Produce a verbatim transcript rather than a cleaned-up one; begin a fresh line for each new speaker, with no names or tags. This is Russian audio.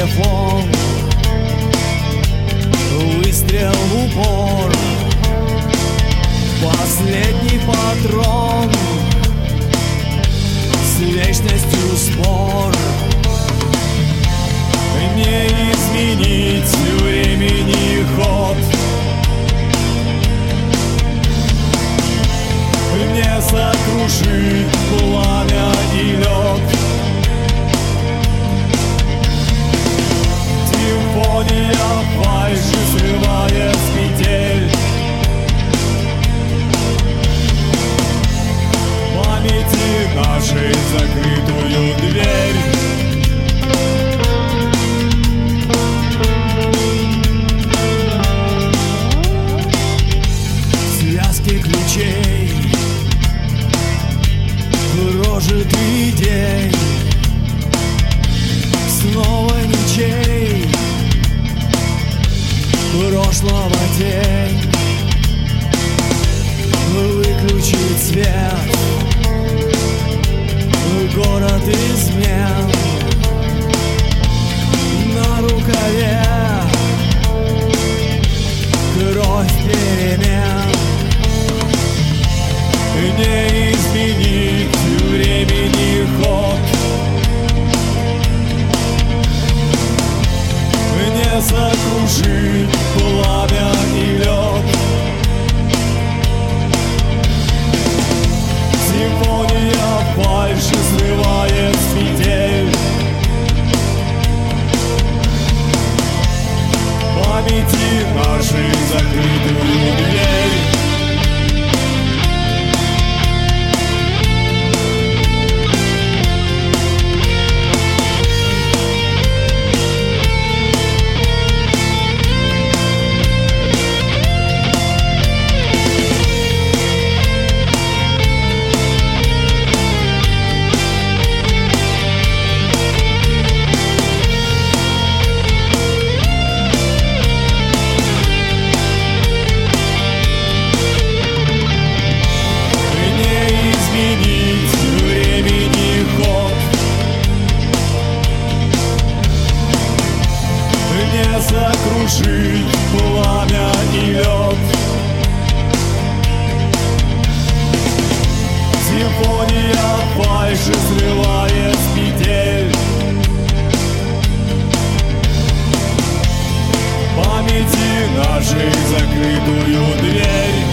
телефон, выстрел в упор, последний патрон, с вечностью спор. Не изменить времени ход, не сокрушить пламя и лед. Симфония фальши срывает с петель памяти нашей закрытую дверь. Связки ключей, прожитый день, снова ничей, прошлого тень. Выключить свет, город измен, на рукаве кровь перемен. Не изменить времени ход, не сокрушить пламя и лед. Симфония фальши срывает с петель памяти нашей закрытую дверь. Сокрушить пламя и лед. Симфония фальши срывает с петель памяти нашей закрытую дверь.